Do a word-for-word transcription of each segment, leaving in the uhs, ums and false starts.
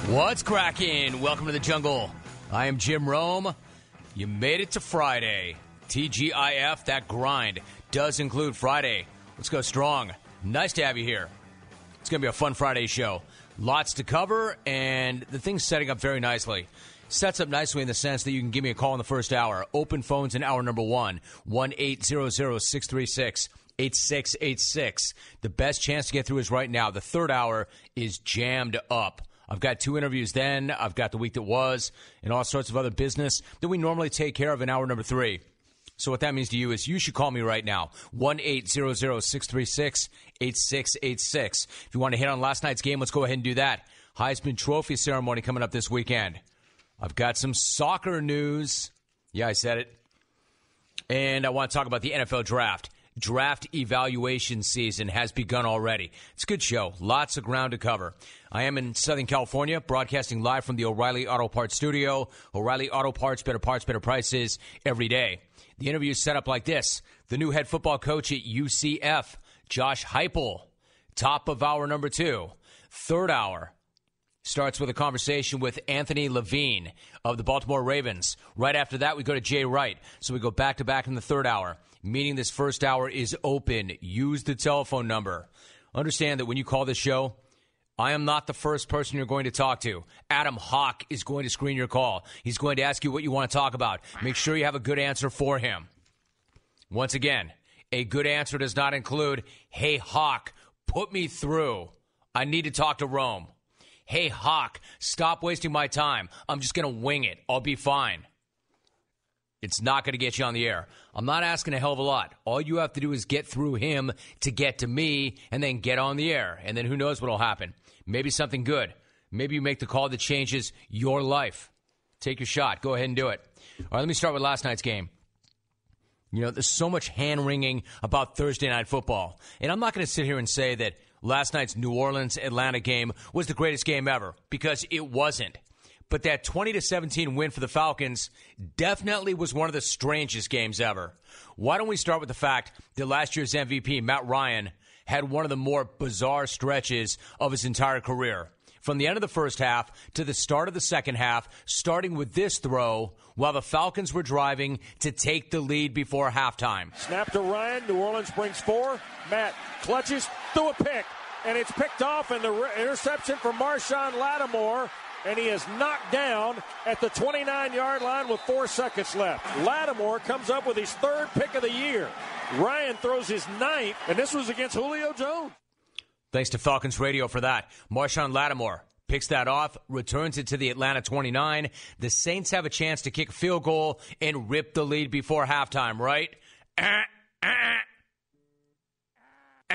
What's cracking? Welcome to the jungle. I am Jim Rome. You made it to Friday. T G I F, that grind does include Friday. Let's go strong. Nice to have you here. It's going to be a fun Friday show. Lots to cover, and the thing's setting up very nicely. Sets up nicely in the sense that you can give me a call in the first hour. Open phones in hour number one, one eight hundred, six three six, eight six eight six. The best chance to get through is right now. The third hour is jammed up. I've got two interviews then. I've got the week that was and all sorts of other business that we normally take care of in hour number three. So what that means to you is you should call me right now, one eight hundred, six three six, eight six eight six. If you want to hit on last night's game, let's go ahead and do that. Heisman Trophy ceremony coming up this weekend. I've got some soccer news. Yeah, I said it. And I want to talk about the N F L draft. Draft evaluation season has begun already. It's a good show. Lots of ground to cover. I am in Southern California, broadcasting live from the O'Reilly Auto Parts studio. O'Reilly Auto Parts, better parts, better prices every day. The interview is set up like this. The new head football coach at U C F, Josh Heupel, top of hour number two. Third hour starts with a conversation with Anthony Levine of the Baltimore Ravens. Right after that, we go to Jay Wright. So we go back-to-back in the third hour. Meaning this first hour is open. Use the telephone number. Understand that when you call this show, I am not the first person you're going to talk to. Adam Hawk is going to screen your call. He's going to ask you what you want to talk about. Make sure you have a good answer for him. Once again, a good answer does not include, hey, Hawk, put me through. I need to talk to Rome. Hey, Hawk, stop wasting my time. I'm just going to wing it. I'll be fine. It's not going to get you on the air. I'm not asking a hell of a lot. All you have to do is get through him to get to me and then get on the air. And then who knows what will happen. Maybe something good. Maybe you make the call that changes your life. Take your shot. Go ahead and do it. All right, let me start with last night's game. You know, there's so much hand-wringing about Thursday Night Football. And I'm not going to sit here and say that last night's New Orleans-Atlanta game was the greatest game ever, because it wasn't. But that twenty to seventeen win for the Falcons definitely was one of the strangest games ever. Why don't we start with the fact that last year's M V P, Matt Ryan, had one of the more bizarre stretches of his entire career. From the end of the first half to the start of the second half, starting with this throw while the Falcons were driving to take the lead before halftime. Snap to Ryan. New Orleans brings four. Matt clutches, threw a pick, and it's picked off, and the re- interception from Marshon Lattimore. And he is knocked down at the twenty-nine-yard line with four seconds left. Lattimore comes up with his third pick of the year. Ryan throws his ninth, and this was against Julio Jones. Thanks to Falcons Radio for that. Marshon Lattimore picks that off, returns it to the Atlanta twenty-nine. The Saints have a chance to kick a field goal and rip the lead before halftime, right? Uh, uh, uh.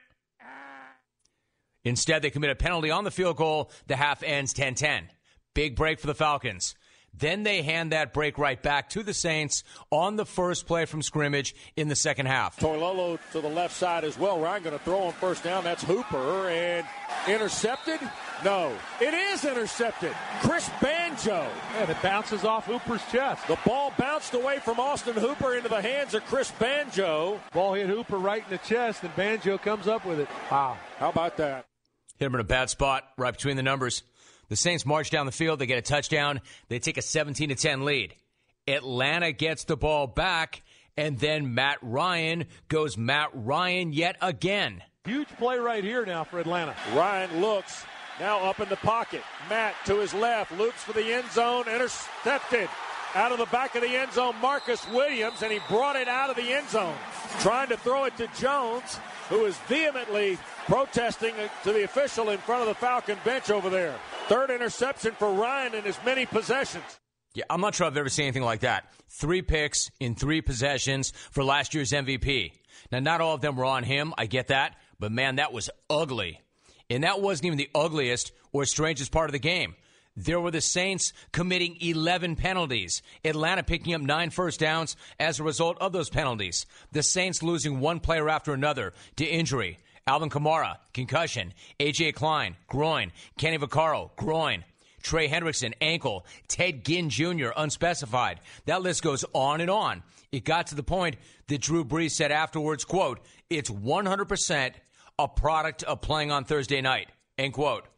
Instead, they commit a penalty on the field goal. The half ends ten ten. Big break for the Falcons. Then they hand that break right back to the Saints on the first play from scrimmage in the second half. Toilolo to the left side as well. Ryan going to throw on first down. That's Hooper. And intercepted? No. It is intercepted. Chris Banjo. And it bounces off Hooper's chest. The ball bounced away from Austin Hooper into the hands of Chris Banjo. Ball hit Hooper right in the chest, and Banjo comes up with it. Wow. How about that? Hit him in a bad spot right between the numbers. The Saints march down the field. They get a touchdown. They take a seventeen to ten lead. Atlanta gets the ball back, and then Matt Ryan goes Matt Ryan yet again. Huge play right here now for Atlanta. Ryan looks, now up in the pocket. Matt to his left, loops for the end zone, intercepted. Out of the back of the end zone, Marcus Williams, and he brought it out of the end zone. Trying to throw it to Jones, who is vehemently protesting to the official in front of the Falcon bench over there. Third interception for Ryan in as many possessions. Yeah, I'm not sure I've ever seen anything like that. Three picks in three possessions for last year's M V P. Now, not all of them were on him. I get that. But, man, that was ugly. And that wasn't even the ugliest or strangest part of the game. There were the Saints committing eleven penalties. Atlanta picking up nine first downs as a result of those penalties. The Saints losing one player after another to injury. Alvin Kamara, concussion. A J. Klein, groin. Kenny Vaccaro, groin. Trey Hendrickson, ankle. Ted Ginn Junior, unspecified. That list goes on and on. It got to the point that Drew Brees said afterwards, quote, "It's one hundred percent a product of playing on Thursday night," end quote.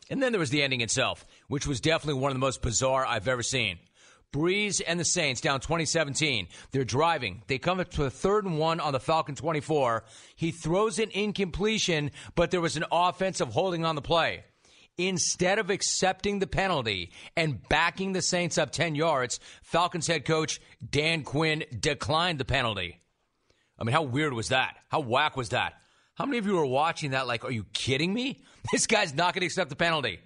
And then there was the ending itself, which was definitely one of the most bizarre I've ever seen. Breeze and the Saints down twenty seventeen. They're driving. They come up to a third and one on the Falcon twenty-four. He throws an incompletion, but there was an offensive holding on the play. Instead of accepting the penalty and backing the Saints up ten yards, Falcons head coach Dan Quinn declined the penalty. I mean, how weird was that? How whack was that? How many of you were watching that like, are you kidding me? This guy's not going to accept the penalty.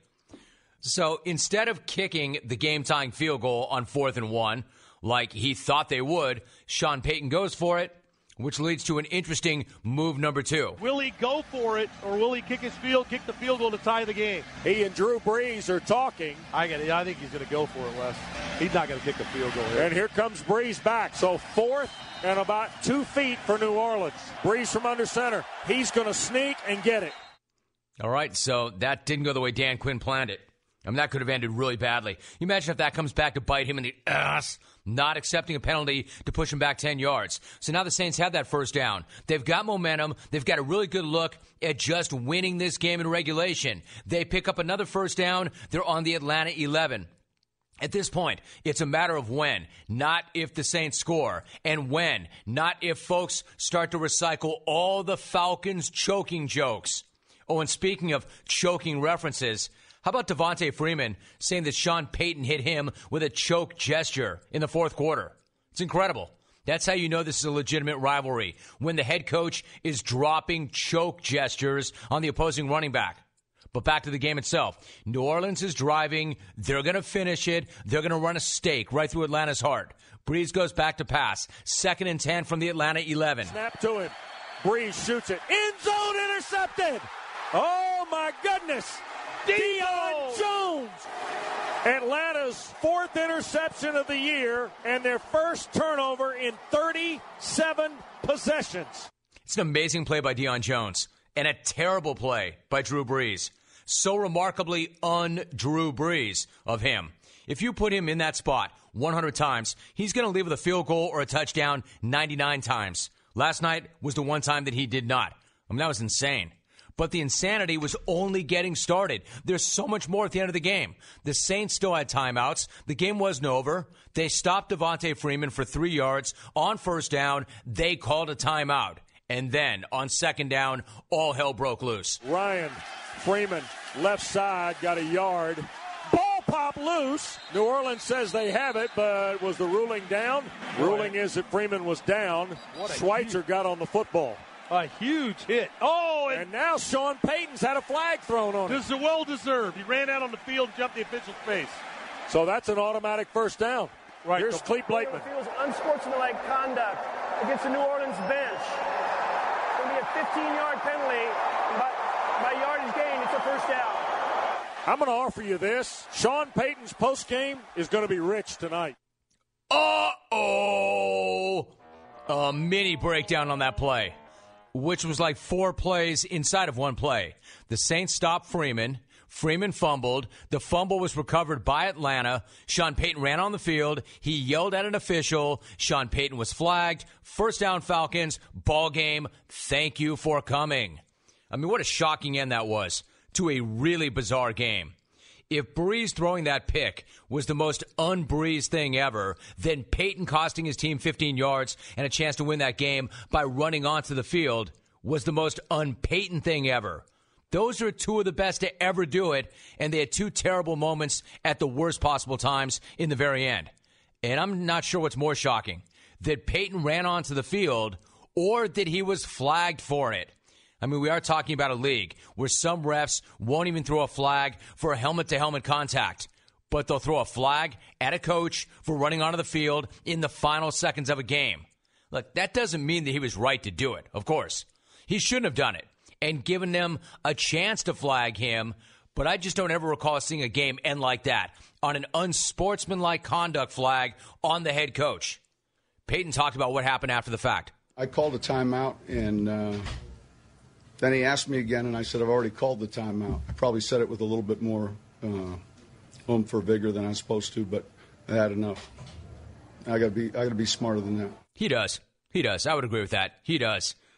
So instead of kicking the game-tying field goal on fourth and one, like he thought they would, Sean Payton goes for it, which leads to an interesting move number two. Will he go for it, or will he kick his field, kick the field goal to tie the game? He and Drew Brees are talking. I get it. I think he's going to go for it, Wes. He's not going to kick the field goal here. And here comes Brees back. So fourth and about two feet for New Orleans. Brees from under center. He's going to sneak and get it. All right, so that didn't go the way Dan Quinn planned it. I mean, that could have ended really badly. You imagine if that comes back to bite him in the ass, not accepting a penalty to push him back ten yards. So now the Saints have that first down. They've got momentum. They've got a really good look at just winning this game in regulation. They pick up another first down. They're on the Atlanta eleven. At this point, it's a matter of when, not if the Saints score. And when, not if folks start to recycle all the Falcons choking jokes. Oh, and speaking of choking references, how about Devontae Freeman saying that Sean Payton hit him with a choke gesture in the fourth quarter? It's incredible. That's how you know this is a legitimate rivalry, when the head coach is dropping choke gestures on the opposing running back. But back to the game itself. New Orleans is driving. They're going to finish it. They're going to run a stake right through Atlanta's heart. Breeze goes back to pass. Second and ten from the Atlanta eleven. Snap to him. Breeze shoots it. End zone intercepted. Oh, my goodness. Deion Jones. Atlanta's fourth interception of the year and their first turnover in thirty-seven possessions. It's an amazing play by Deion Jones and a terrible play by Drew Brees. So remarkably un-Drew Brees of him. If you put him in that spot one hundred times, he's going to leave with a field goal or a touchdown ninety-nine times. Last night was the one time that he did not. I mean, that was insane. But the insanity was only getting started. There's so much more at the end of the game. The Saints still had timeouts. The game wasn't over. They stopped Devontae Freeman for three yards. On first down, they called a timeout. And then, on second down, all hell broke loose. Ryan Freeman, left side, got a yard. Ball pop loose. New Orleans says they have it, but was the ruling down? Boy. Ruling is that Freeman was down. Schweitzer huge... got on the football. A huge hit. Oh, and, and now Sean Payton's had a flag thrown on him. This is well deserved. He ran out on the field and jumped the official's face. So that's an automatic first down. Right. Here's Clete Blakeman. Feels unsportsmanlike conduct against the New Orleans bench. It's going to be a fifteen-yard penalty. By, by yardage gain, it's a first down. I'm going to offer you this. Sean Payton's postgame is going to be rich tonight. Uh-oh. A mini breakdown on that play, which was like four plays inside of one play. The Saints stopped Freeman. Freeman fumbled. The fumble was recovered by Atlanta. Sean Payton ran on the field. He yelled at an official. Sean Payton was flagged. First down, Falcons. Ball game. Thank you for coming. I mean, what a shocking end that was to a really bizarre game. If Breeze throwing that pick was the most un-Breeze thing ever, then Payton costing his team fifteen yards and a chance to win that game by running onto the field was the most un-Payton thing ever. Those are two of the best to ever do it, and they had two terrible moments at the worst possible times in the very end. And I'm not sure what's more shocking, that Payton ran onto the field or that he was flagged for it. I mean, we are talking about a league where some refs won't even throw a flag for a helmet-to-helmet contact, but they'll throw a flag at a coach for running onto the field in the final seconds of a game. Look, that doesn't mean that he was right to do it, of course. He shouldn't have done it and given them a chance to flag him, but I just don't ever recall seeing a game end like that, on an unsportsmanlike conduct flag on the head coach. Payton talked about what happened after the fact. I called a timeout, and uh, then he asked me again, and I said, I've already called the timeout. I probably said it with a little bit more uh, oomph or vigor than I was supposed to, but I had enough. I got to be I got to be smarter than that. He does. He does. I would agree with that. He does.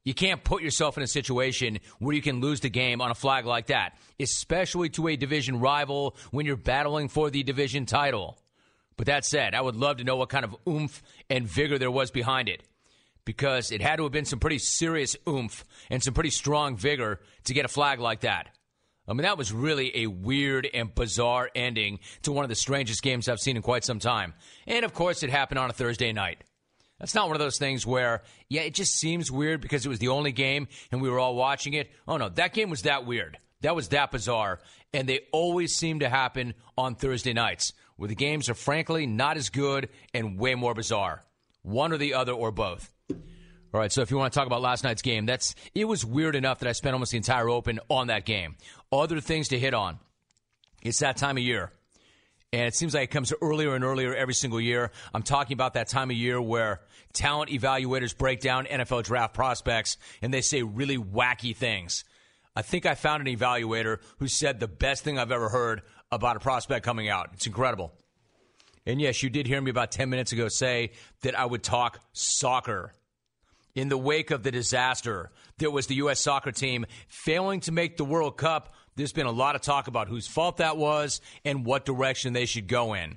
You can't put yourself in a situation where you can lose the game on a flag like that, especially to a division rival when you're battling for the division title. But that said, I would love to know what kind of oomph and vigor there was behind it, because it had to have been some pretty serious oomph and some pretty strong vigor to get a flag like that. I mean, that was really a weird and bizarre ending to one of the strangest games I've seen in quite some time. And, of course, it happened on a Thursday night. That's not one of those things where, yeah, it just seems weird because it was the only game and we were all watching it. Oh, no, that game was that weird. That was that bizarre. And they always seem to happen on Thursday nights, where the games are frankly not as good and way more bizarre. One or the other or both. All right, so if you want to talk about last night's game, that's it was weird enough that I spent almost the entire Open on that game. Other things to hit on. It's that time of year. And it seems like it comes earlier and earlier every single year. I'm talking about that time of year where talent evaluators break down N F L draft prospects and they say really wacky things. I think I found an evaluator who said the best thing I've ever heard about a prospect coming out. It's incredible. And yes, you did hear me about ten minutes ago say that I would talk soccer. In the wake of the disaster, there was the U S soccer team failing to make the World Cup. There's been a lot of talk about whose fault that was and what direction they should go in.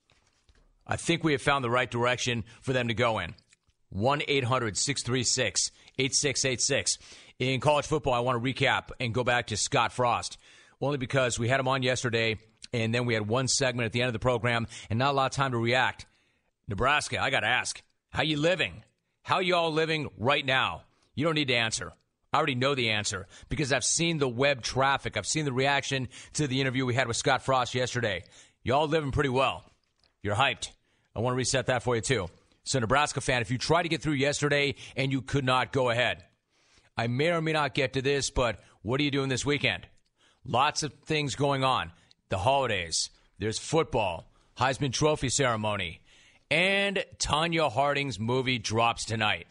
I think we have found the right direction for them to go in. one eight hundred six three six eight six eight six. In college football, I want to recap and go back to Scott Frost, only because we had him on yesterday, and then we had one segment at the end of the program, and not a lot of time to react. Nebraska, I got to ask, how you living? How you all living right now? You don't need to answer. I already know the answer because I've seen the web traffic. I've seen the reaction to the interview we had with Scott Frost yesterday. You all living pretty well. You're hyped. I want to reset that for you, too. So, Nebraska fan, if you tried to get through yesterday and you could not, go ahead. I may or may not get to this, but what are you doing this weekend? Lots of things going on. The holidays. There's football. Heisman Trophy ceremony. And Tonya Harding's movie drops tonight.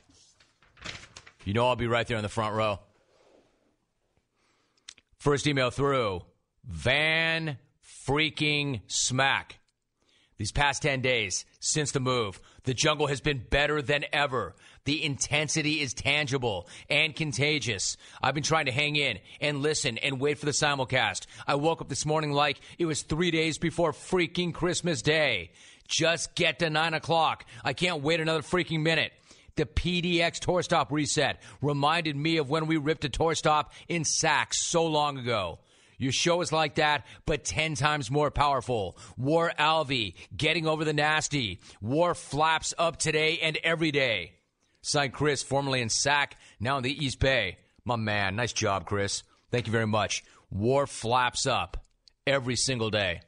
You know I'll be right there in the front row. First email through. Van freaking smack. These past ten days, since the move, the jungle has been better than ever. The intensity is tangible and contagious. I've been trying to hang in and listen and wait for the simulcast. I woke up this morning like it was three days before freaking Christmas Day. Just get to nine o'clock. I can't wait another freaking minute. The P D X tour stop reset reminded me of when we ripped a tour stop in Saks so long ago. Your show is like that, but ten times more powerful. War Alvey, getting over the nasty. War flaps up today and every day. Signed Chris, formerly in Sac, now in the East Bay. My man, nice job, Chris. Thank you very much. War flaps up every single day.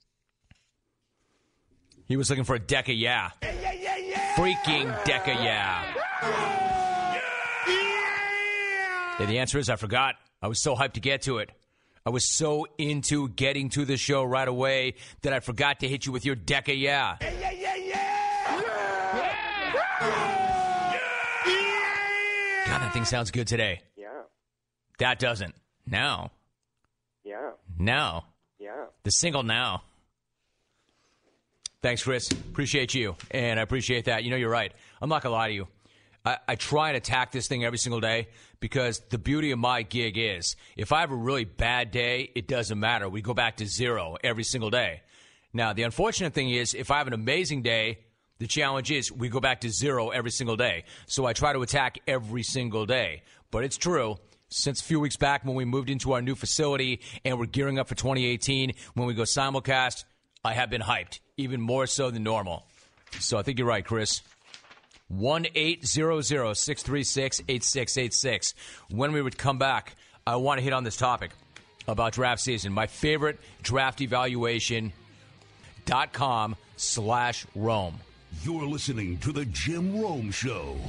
He was looking for a Deca yeah. yeah, yeah, yeah, yeah. Freaking Deca yeah. yeah. Yeah, the answer is I forgot. I was so hyped to get to it. I was so into getting to the show right away that I forgot to hit you with your Deca yeah. Yeah, yeah, yeah, yeah. yeah. God, that thing sounds good today. Yeah. That doesn't. Now. Yeah. Now. Yeah. The single now. Thanks, Chris. Appreciate you, and I appreciate that. You know, you're right. I'm not going to lie to you. I, I try and attack this thing every single day because the beauty of my gig is if I have a really bad day, it doesn't matter. We go back to zero every single day. Now, the unfortunate thing is if I have an amazing day, the challenge is we go back to zero every single day. So I try to attack every single day. But it's true. Since a few weeks back when we moved into our new facility and we're gearing up for twenty eighteen, when we go simulcast, I have been hyped, even more so than normal. So I think you're right, Chris. one eight hundred six three six eight six eight six. When we would come back, I want to hit on this topic about draft season. My favorite draft evaluation dot com slash Rome. You're listening to The Jim Rome Show.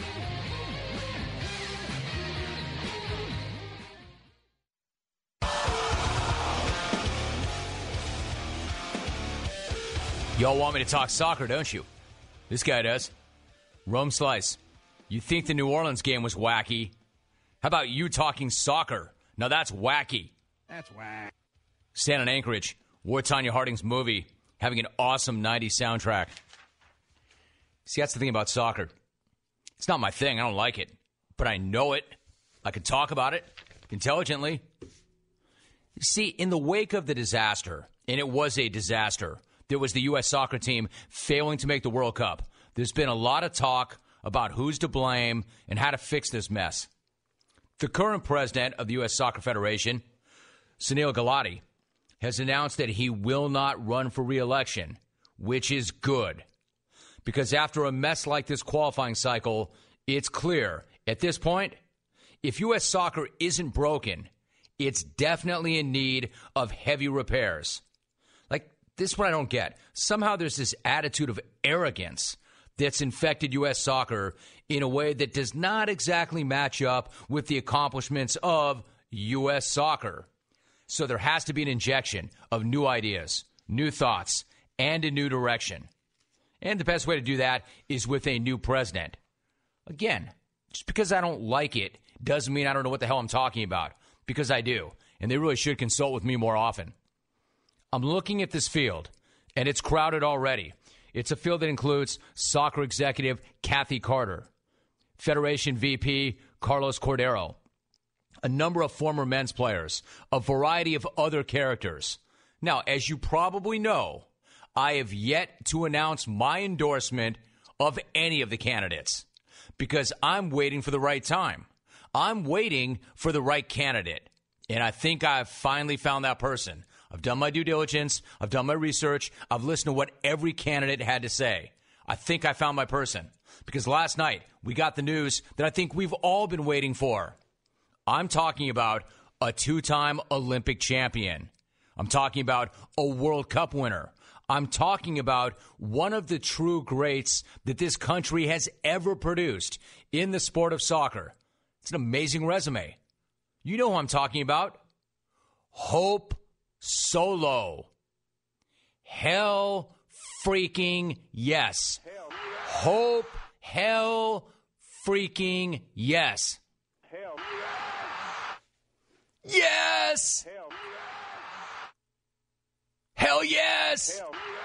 Y'all want me to talk soccer, don't you? This guy does. Rome Slice, you think the New Orleans game was wacky? How about you talking soccer? Now that's wacky. That's whack. Stan in Anchorage, War Tonya Harding's movie, having an awesome nineties soundtrack. See, that's the thing about soccer. It's not my thing. I don't like it. but I know it. I can talk about it intelligently. See, in the wake of the disaster, and it was a disaster, there was the U S soccer team failing to make the World Cup. There's been a lot of talk about who's to blame and how to fix this mess. The current president of the U S Soccer Federation, Sunil Gulati, has announced that he will not run for re-election, which is good. Because after a mess like this qualifying cycle, it's clear at this point, if U S soccer isn't broken, it's definitely in need of heavy repairs. Like, this is what I don't get. Somehow there's this attitude of arrogance that's infected U S soccer in a way that does not exactly match up with the accomplishments of U S soccer. So there has to be an injection of new ideas, new thoughts, and a new direction. And the best way to do that is with a new president. Again, just because I don't like it doesn't mean I don't know what the hell I'm talking about, because I do. And they really should consult with me more often. I'm looking at this field, and it's crowded already. It's a field that includes soccer executive Kathy Carter, Federation V P Carlos Cordero, a number of former men's players, a variety of other characters. Now, as you probably know, I have yet to announce my endorsement of any of the candidates because I'm waiting for the right time. I'm waiting for the right candidate, and I think I've finally found that person. I've done my due diligence. I've done my research. I've listened to what every candidate had to say. I think I found my person because last night we got the news that I think we've all been waiting for. I'm talking about a two-time Olympic champion. I'm talking about a World Cup winner. I'm talking about one of the true greats that this country has ever produced in the sport of soccer. It's an amazing resume. You know who I'm talking about. Hope Solo. Hell freaking yes. Hope hell freaking yes. Yes! Hell yes!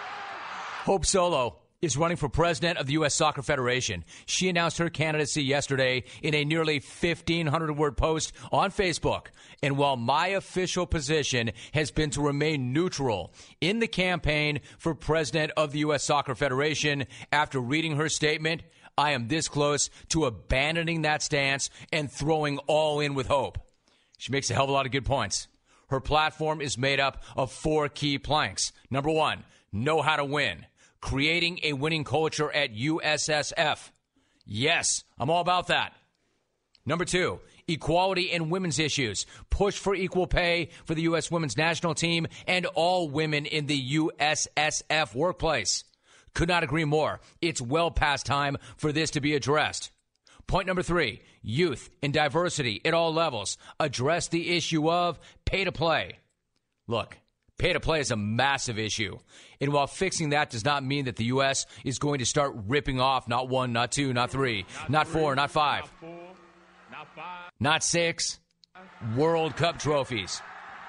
Hope Solo is running for president of the U S Soccer Federation. She announced her candidacy yesterday in a nearly fifteen hundred word post on Facebook. And while my official position has been to remain neutral in the campaign for president of the U S Soccer Federation, after reading her statement, I am this close to abandoning that stance and throwing all in with Hope. She makes a hell of a lot of good points. Her platform is made up of four key planks. Number one, know how to win. Creating a winning culture at U S S F. Yes, I'm all about that. Number two, equality in women's issues. Push for equal pay for the U S women's national team and all women in the U S S F workplace. Could not agree more. It's well past time for this to be addressed. Point number three, youth and diversity at all levels. Address the issue of pay to play. Look, pay to play is a massive issue. And while fixing that does not mean that the U S is going to start ripping off not one, not two, not three, not, not four, not five, not, four, not, five. not six World Cup trophies.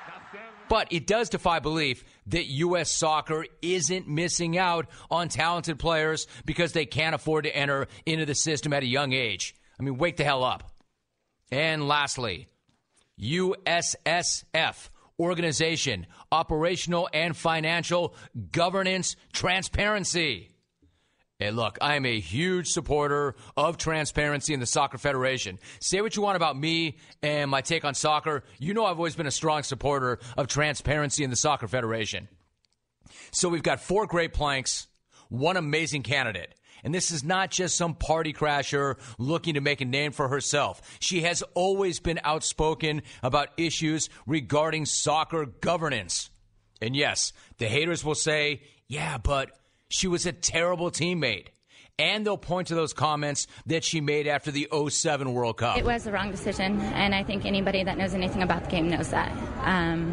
But it does defy belief that U S soccer isn't missing out on talented players because they can't afford to enter into the system at a young age. I mean, wake the hell up. And lastly, U S S F, organization, operational and financial governance transparency. Hey, look, I am a huge supporter of transparency in the Soccer Federation. Say what you want about me and my take on soccer. You know I've always been a strong supporter of transparency in the Soccer Federation. So we've got four great planks, one amazing candidate. And this is not just some party crasher looking to make a name for herself. She has always been outspoken about issues regarding soccer governance. And yes, the haters will say, yeah, but she was a terrible teammate. And they'll point to those comments that she made after the oh seven World Cup. It was the wrong decision, and I think anybody that knows anything about the game knows that. Um,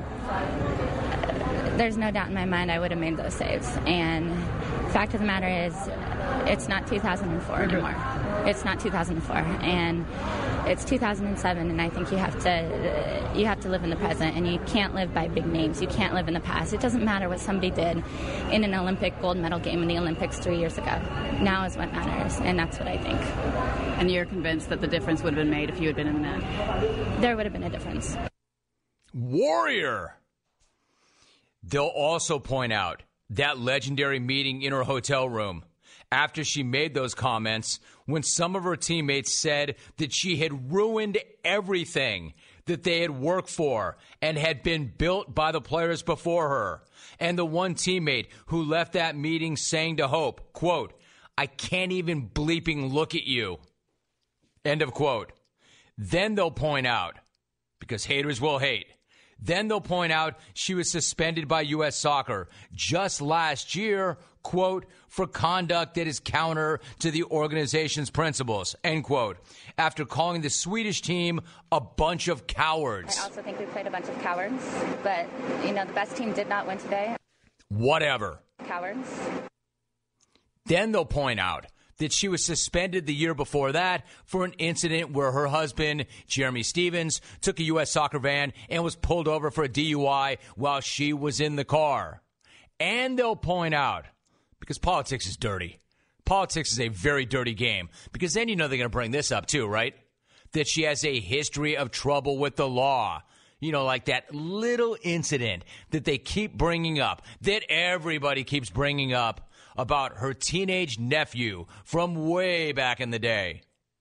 there's no doubt in my mind I would have made those saves. And the fact of the matter is, it's not two thousand four anymore. It's not two thousand four. And it's two thousand seven, and I think you have to uh, you have to live in the present, and you can't live by big names. You can't live in the past. It doesn't matter what somebody did in an Olympic gold medal game in the Olympics three years ago. Now is what matters, and that's what I think. And you're convinced that the difference would have been made if you had been in the net? There would have been a difference. Warrior. They'll also point out that legendary meeting in her hotel room after she made those comments when some of her teammates said that she had ruined everything that they had worked for and had been built by the players before her. And the one teammate who left that meeting saying to Hope, quote, "I can't even bleeping look at you." End of quote. Then they'll point out, because haters will hate, then they'll point out she was suspended by U S Soccer just last year, quote, for conduct that is counter to the organization's principles, end quote, after calling the Swedish team a bunch of cowards. I also think we played a bunch of cowards, but, you know, the best team did not win today. Whatever. Cowards. Then they'll point out that she was suspended the year before that for an incident where her husband, Jeremy Stevens, took a U S Soccer van and was pulled over for a D U I while she was in the car. And they'll point out, because politics is dirty. Politics is a very dirty game, because then you know they're going to bring this up too, right? That she has a history of trouble with the law. You know, like that little incident that they keep bringing up, that everybody keeps bringing up, about her teenage nephew from way back in the day.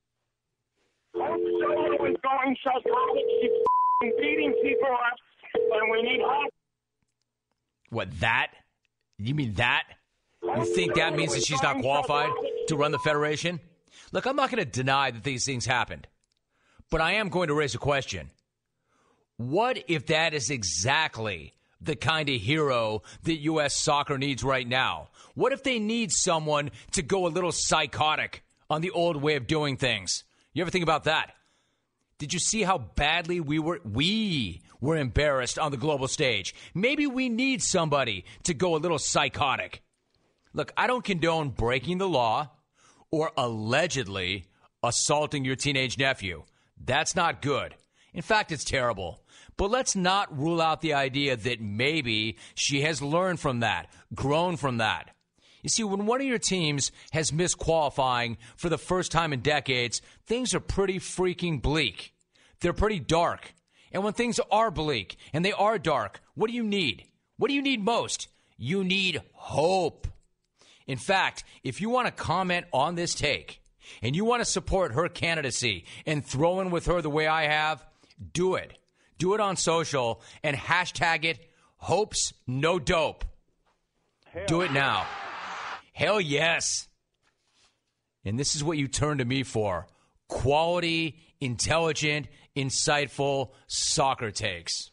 Was going psychotic. She's beating people up, and we need help. What, that? You mean that? You think that means that she's not qualified to run the federation? Look, I'm not going to deny that these things happened, but I am going to raise a question. What if that is exactly the kind of hero that U S Soccer needs right now? What if they need someone to go a little psychotic on the old way of doing things? You ever think about that? Did you see how badly we were we were embarrassed on the global stage? Maybe we need somebody to go a little psychotic. Look, I don't condone breaking the law or allegedly assaulting your teenage nephew. That's not good. In fact, it's terrible. But let's not rule out the idea that maybe she has learned from that, grown from that. You see, when one of your teams has missed qualifying for the first time in decades, things are pretty freaking bleak. They're pretty dark. And when things are bleak and they are dark, what do you need? What do you need most? You need hope. In fact, if you want to comment on this take and you want to support her candidacy and throw in with her the way I have, do it. Do it on social and hashtag it Hopes No Dope. Hell. Do it now. Hell yes. And this is what you turn to me for. Quality, intelligent, insightful soccer takes.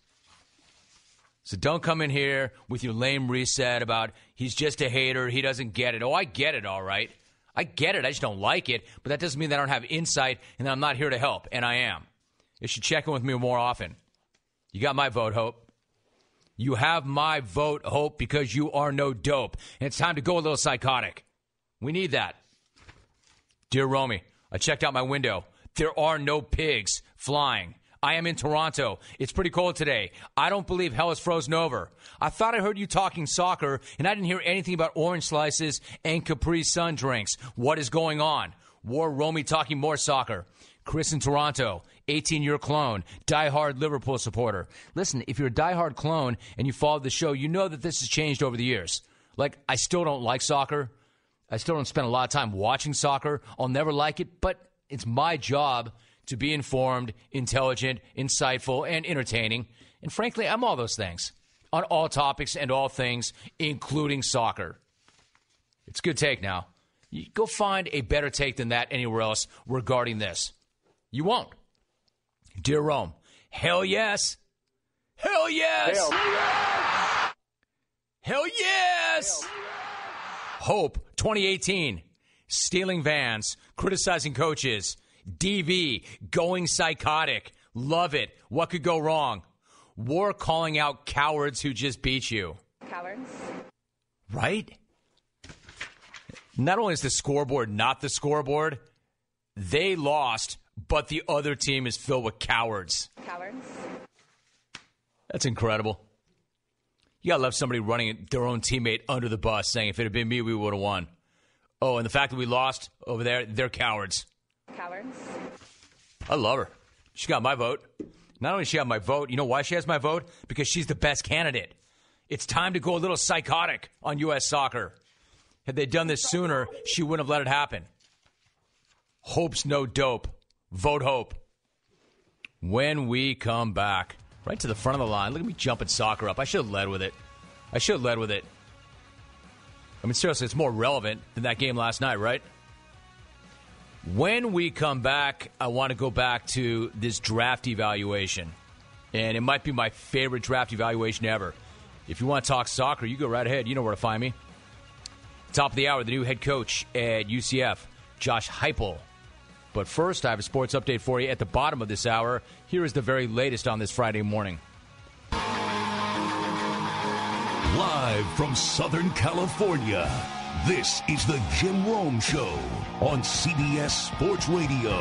So don't come in here with your lame reset about he's just a hater, he doesn't get it. Oh, I get it, all right. I get it, I just don't like it. But that doesn't mean that I don't have insight and that I'm not here to help, and I am. You should check in with me more often. You got my vote, Hope. You have my vote, Hope, because you are no dope. And it's time to go a little psychotic. We need that. Dear Romy, I checked out my window. There are no pigs flying. I am in Toronto. It's pretty cold today. I don't believe hell is frozen over. I thought I heard you talking soccer, and I didn't hear anything about orange slices and Capri Sun drinks. What is going on? War Romy talking more soccer. Chris in Toronto, eighteen-year clone, diehard Liverpool supporter. Listen, if you're a diehard clone and you followed the show, you know that this has changed over the years. Like, I still don't like soccer. I still don't spend a lot of time watching soccer. I'll never like it, but it's my job to be informed, intelligent, insightful, and entertaining. And frankly, I'm all those things on all topics and all things, including soccer. It's a good take now. You go find a better take than that anywhere else regarding this. You won't. Dear Rome, hell yes. Hell yes. Hell yes. Hell yes. Hell yes. Hope twenty eighteen. Stealing vans, criticizing coaches, D V, going psychotic. Love it. What could go wrong? War calling out cowards who just beat you. Cowards. Right? Not only is the scoreboard not the scoreboard, they lost but the other team is filled with cowards. Cowards. That's incredible. You got to love somebody running their own teammate under the bus saying, if it had been me, we would have won. Oh, and the fact that we lost over there, they're cowards. Cowards. I love her. She got my vote. Not only does she have my vote, you know why she has my vote? Because she's the best candidate. It's time to go a little psychotic on U S soccer. Had they done this sooner, she wouldn't have let it happen. Hope's no dope. Vote Hope. When we come back, right to the front of the line, look at me jumping soccer up. I should have led with it. I should have led with it. I mean, seriously, it's more relevant than that game last night, right? When we come back, I want to go back to this draft evaluation. And it might be my favorite draft evaluation ever. If you want to talk soccer, you go right ahead. You know where to find me. Top of the hour, the new head coach at U C F, Josh Heupel. But first, I have a sports update for you at the bottom of this hour. Here is the very latest on this Friday morning. Live from Southern California, this is the Jim Rome Show on C B S Sports Radio.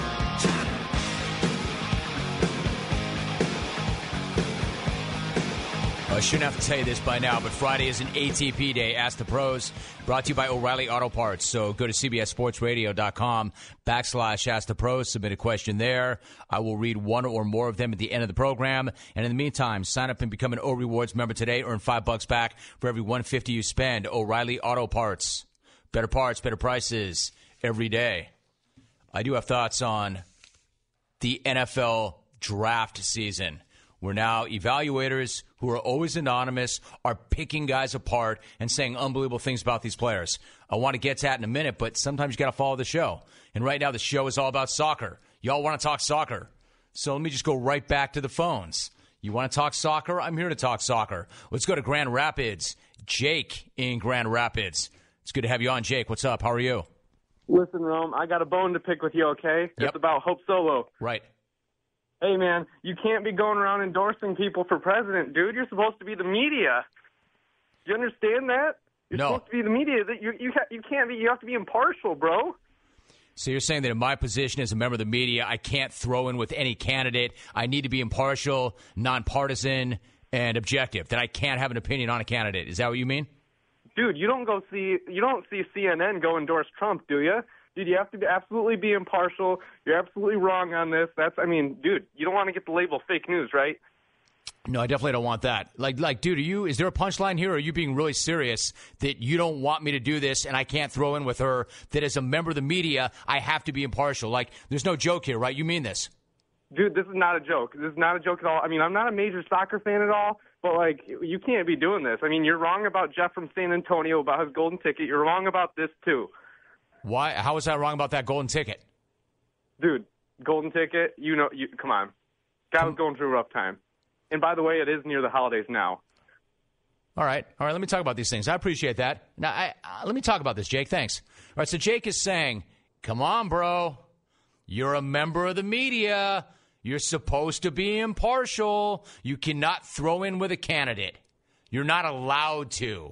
I shouldn't have to tell you this by now, but Friday is an A T P day. Ask the Pros, brought to you by O'Reilly Auto Parts. So go to cbssportsradio.com backslash Ask the Pros. Submit a question there. I will read one or more of them at the end of the program. And in the meantime, sign up and become an O Rewards member today. Earn five bucks back for every one hundred fifty dollars you spend. O'Reilly Auto Parts. Better parts, better prices every day. I do have thoughts on the N F L draft season. We're now evaluators who are always anonymous are picking guys apart and saying unbelievable things about these players. I want to get to that in a minute, but sometimes you got to follow the show. And right now the show is all about soccer. Y'all want to talk soccer. So let me just go right back to the phones. You want to talk soccer? I'm here to talk soccer. Let's go to Grand Rapids. Jake in Grand Rapids. It's good to have you on, Jake. What's up? How are you? Listen, Rome, I got a bone to pick with you, okay? Yep. It's about Hope Solo. Right. Hey, man, you can't be going around endorsing people for president, dude. You're supposed to be the media. Do you understand that? You're no. supposed to be the media. That you you ha- you can't be. You have to be impartial, bro. So you're saying that in my position as a member of the media, I can't throw in with any candidate. I need to be impartial, nonpartisan, and objective. That I can't have an opinion on a candidate. Is that what you mean? Dude, you don't go see you don't see C N N go endorse Trump, do you? Dude, you have to be absolutely be impartial. You're absolutely wrong on this. That's, I mean, dude, you don't want to get the label fake news, right? No, I definitely don't want that. Like, like, dude, are you? Is there a punchline here, or are you being really serious that you don't want me to do this and I can't throw in with her that as a member of the media, I have to be impartial? Like, there's no joke here, right? You mean this? Dude, this is not a joke. This is not a joke at all. I mean, I'm not a major soccer fan at all, but, like, you can't be doing this. I mean, you're wrong about Jeff from San Antonio, about his golden ticket. You're wrong about this, too. Why? How was I wrong about that golden ticket? Dude, golden ticket, you know, you, come on. Guy was going through a rough time. And by the way, it is near the holidays now. All right. All right, let me talk about these things. I appreciate that. Now, I, uh, let me talk about this, Jake. Thanks. All right, so Jake is saying, come on, bro. You're a member of the media. You're supposed to be impartial. You cannot throw in with a candidate. You're not allowed to.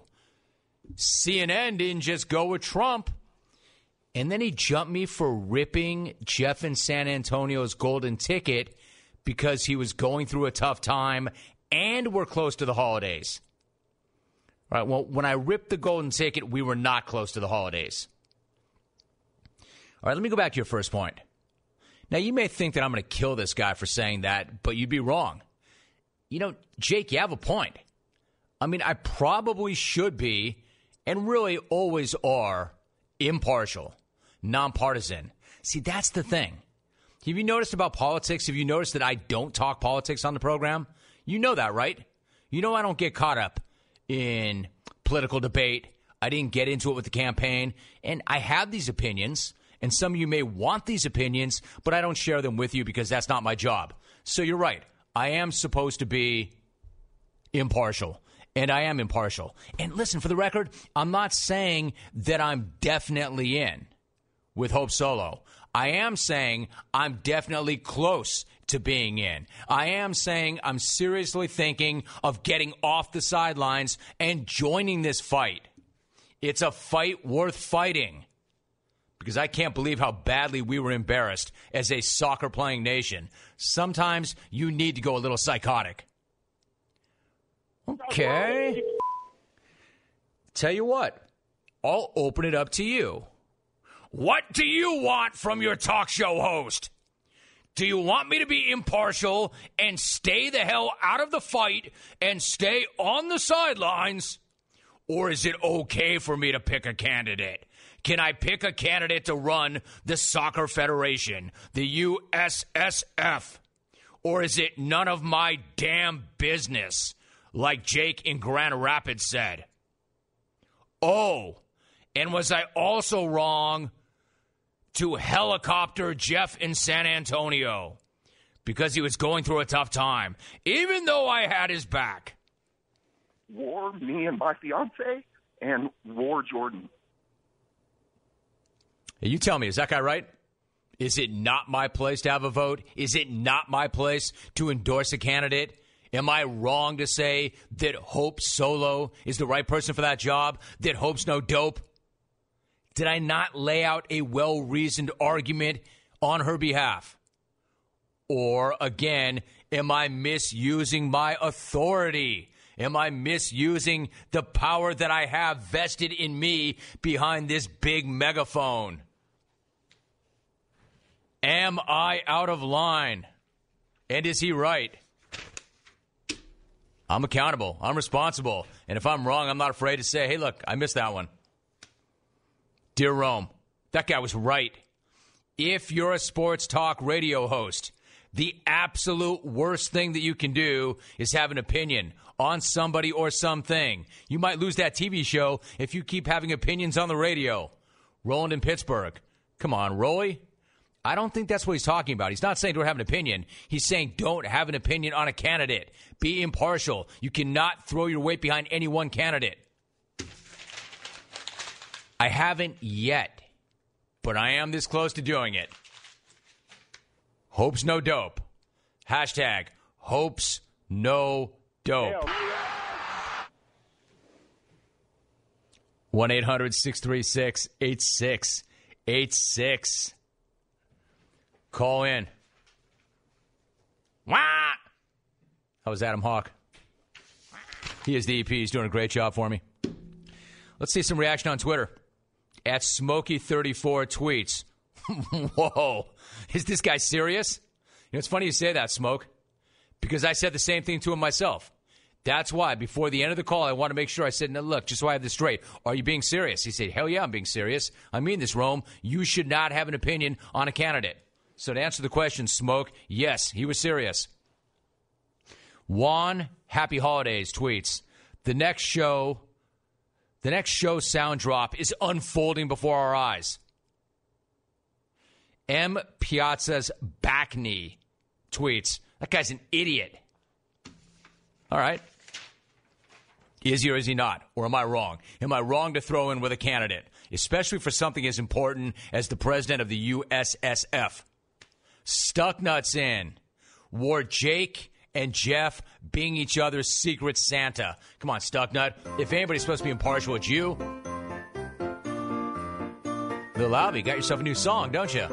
C N N didn't just go with Trump. And then he jumped me for ripping Jeff in San Antonio's golden ticket because he was going through a tough time and we're close to the holidays. All right, well, when I ripped the golden ticket, we were not close to the holidays. All right, let me go back to your first point. Now, you may think that I'm going to kill this guy for saying that, but you'd be wrong. You know, Jake, you have a point. I mean, I probably should be, and really always are, impartial. Nonpartisan. See, that's the thing. Have you noticed about politics? Have you noticed that I don't talk politics on the program? You know that, right? You know I don't get caught up in political debate. I didn't get into it with the campaign. And I have these opinions, and some of you may want these opinions, but I don't share them with you because that's not my job. So you're right. I am supposed to be impartial. And I am impartial. And listen, for the record, I'm not saying that I'm definitely in with Hope Solo. I am saying I'm definitely close to being in. I am saying I'm seriously thinking of getting off the sidelines and joining this fight. It's a fight worth fighting because I can't believe how badly we were embarrassed as a soccer-playing nation. Sometimes you need to go a little psychotic. Okay. Tell you what, I'll open it up to you. What do you want from your talk show host? Do you want me to be impartial and stay the hell out of the fight and stay on the sidelines? Or is it okay for me to pick a candidate? Can I pick a candidate to run the Soccer Federation, the U S S F? Or is it none of my damn business, like Jake in Grand Rapids said? Oh, and was I also wrong to helicopter Jeff in San Antonio because he was going through a tough time, even though I had his back? War me and my fiance, and war Jordan. Hey, you tell me, is that guy right? Is it not my place to have a vote? Is it not my place to endorse a candidate? Am I wrong to say that Hope Solo is the right person for that job? That Hope's no dope? Did I not lay out a well-reasoned argument on her behalf? Or, again, am I misusing my authority? Am I misusing the power that I have vested in me behind this big megaphone? Am I out of line? And is he right? I'm accountable. I'm responsible. And if I'm wrong, I'm not afraid to say, hey, look, I missed that one. Dear Rome, that guy was right. If you're a sports talk radio host, the absolute worst thing that you can do is have an opinion on somebody or something. You might lose that T V show if you keep having opinions on the radio. Roland in Pittsburgh. Come on, Rolly. I don't think that's what he's talking about. He's not saying don't have an opinion. He's saying don't have an opinion on a candidate. Be impartial. You cannot throw your weight behind any one candidate. I haven't yet, but I am this close to doing it. Hope's no dope. Hashtag Hope's no dope. one eight hundred six three six eight six eight six. Call in. Wah! How was Adam Hawk? He is the E P. He's doing a great job for me. Let's see some reaction on Twitter. At Smokey thirty-four tweets. Whoa. Is this guy serious? You know, it's funny you say that, Smoke, because I said the same thing to him myself. That's why, before the end of the call, I want to make sure I said, no, look, just so I have this straight, are you being serious? He said, hell yeah, I'm being serious. I mean this, Rome. You should not have an opinion on a candidate. So to answer the question, Smoke, yes, he was serious. Juan, Happy Holidays, tweets, the next show... The next show sound drop is unfolding before our eyes. M. Piazza's back knee tweets, that guy's an idiot. All right. Is he or is he not? Or am I wrong? Am I wrong to throw in with a candidate, especially for something as important as the president of the U S S F? Stucknuts in. Wore Jake and Jeff being each other's secret Santa. Come on, Stucknut. If anybody's supposed to be impartial, it's you. Lil Albie, got yourself a new song, don't you?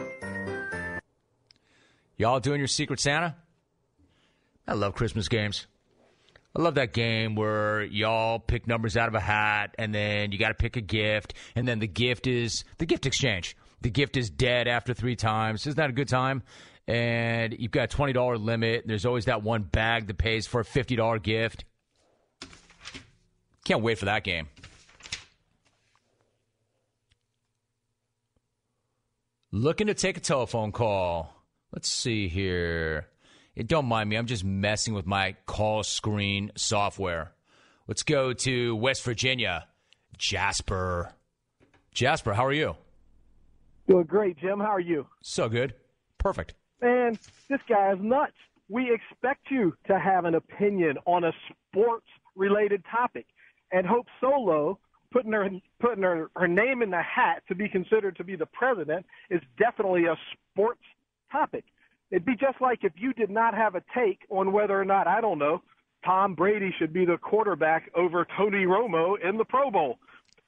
Y'all doing your secret Santa? I love Christmas games. I love that game where y'all pick numbers out of a hat, and then you got to pick a gift, and then the gift is the gift exchange. The gift is dead after three times. Isn't that a good time? And you've got a twenty dollars limit. There's always that one bag that pays for a fifty dollars gift. Can't wait for that game. Looking to take a telephone call. Let's see here. Hey, don't mind me. I'm just messing with my call screen software. Let's go to West Virginia. Jasper. Jasper, how are you? Doing great, Jim. How are you? So good. Perfect. Man, this guy is nuts. We expect you to have an opinion on a sports-related topic. And Hope Solo, putting her putting her, her name in the hat to be considered to be the president, is definitely a sports topic. It'd be just like if you did not have a take on whether or not, I don't know, Tom Brady should be the quarterback over Tony Romo in the Pro Bowl.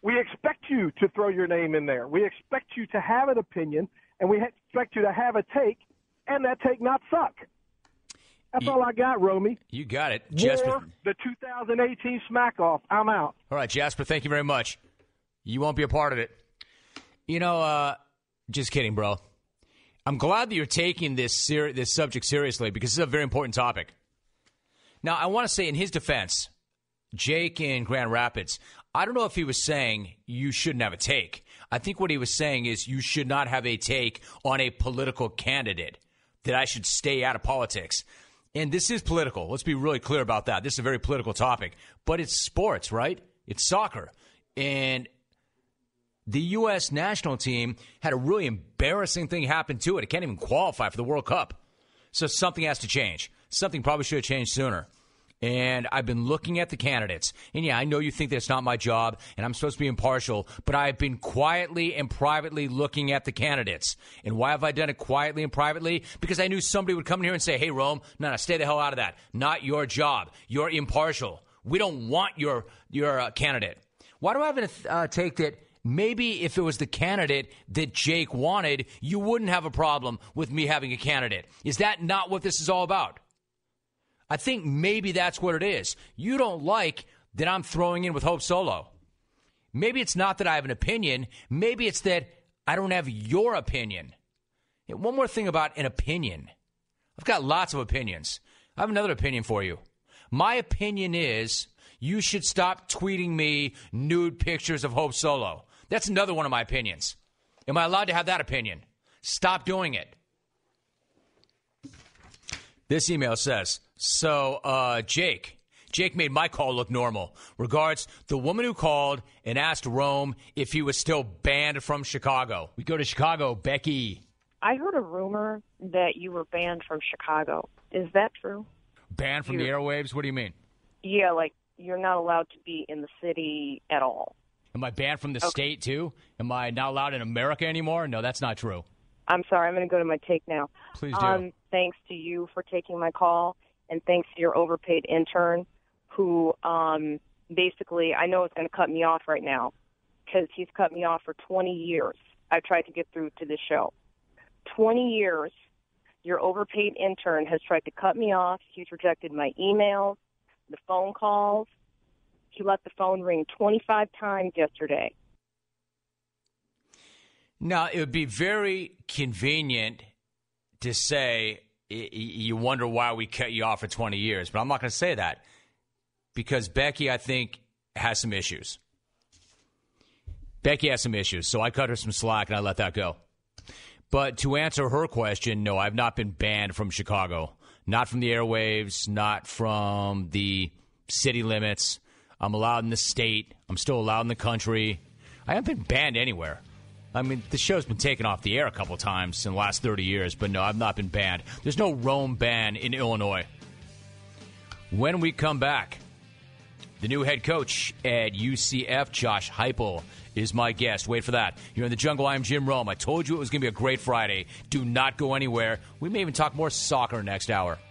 We expect you to throw your name in there. We expect you to have an opinion, and we expect you to have a take, and that take not suck. That's you, all I got, Romy. You got it. War, Jasper. the two thousand eighteen smack-off. I'm out. All right, Jasper, thank you very much. You won't be a part of it. You know, uh, just kidding, bro. I'm glad that you're taking this ser- this subject seriously because it's a very important topic. Now, I want to say in his defense, Jake in Grand Rapids, I don't know if he was saying you shouldn't have a take. I think what he was saying is you should not have a take on a political candidate, that I should stay out of politics. And this is political. Let's be really clear about that. This is a very political topic. But it's sports, right? It's soccer. And the U S national team had a really embarrassing thing happen to it. It can't even qualify for the World Cup. So something has to change. Something probably should have changed sooner. And I've been looking at the candidates. And, yeah, I know you think that's not my job, and I'm supposed to be impartial, but I've been quietly and privately looking at the candidates. And why have I done it quietly and privately? Because I knew somebody would come in here and say, hey, Rome, no, no, stay the hell out of that. Not your job. You're impartial. We don't want your, your uh, candidate. Why do I have a uh, take that maybe if it was the candidate that Jake wanted, you wouldn't have a problem with me having a candidate? Is that not what this is all about? I think maybe that's what it is. You don't like that I'm throwing in with Hope Solo. Maybe it's not that I have an opinion. Maybe it's that I don't have your opinion. Yeah, one more thing about an opinion. I've got lots of opinions. I have another opinion for you. My opinion is you should stop tweeting me nude pictures of Hope Solo. That's another one of my opinions. Am I allowed to have that opinion? Stop doing it. This email says, so, uh, Jake, Jake made my call look normal. Regards, the woman who called and asked Rome if he was still banned from Chicago. We go to Chicago, Becky. I heard a rumor that you were banned from Chicago. Is that true? Banned from you're, the airwaves? What do you mean? Yeah, like you're not allowed to be in the city at all. Am I banned from the okay. state, too? Am I not allowed in America anymore? No, that's not true. I'm sorry. I'm going to go to my take now. Please do. Um, thanks to you for taking my call, and thanks to your overpaid intern who um, basically, I know it's going to cut me off right now because he's cut me off for twenty years. I've tried to get through to this show. twenty years, your overpaid intern has tried to cut me off. He's rejected my emails, the phone calls. He let the phone ring twenty-five times yesterday. Now, it would be very convenient to say you wonder why we cut you off for twenty years, but I'm not going to say that because Becky, I think, has some issues. Becky has some issues, so I cut her some slack and I let that go. But to answer her question, no, I've not been banned from Chicago. Not from the airwaves, not from the city limits. I'm allowed in the state. I'm still allowed in the country. I haven't been banned anywhere. I mean, the show's been taken off the air a couple times in the last thirty years, but no, I've not been banned. There's no Rome ban in Illinois. When we come back, the new head coach at U C F, Josh Heupel, is my guest. Wait for that. You're in the jungle. I'm Jim Rome. I told you it was going to be a great Friday. Do not go anywhere. We may even talk more soccer next hour.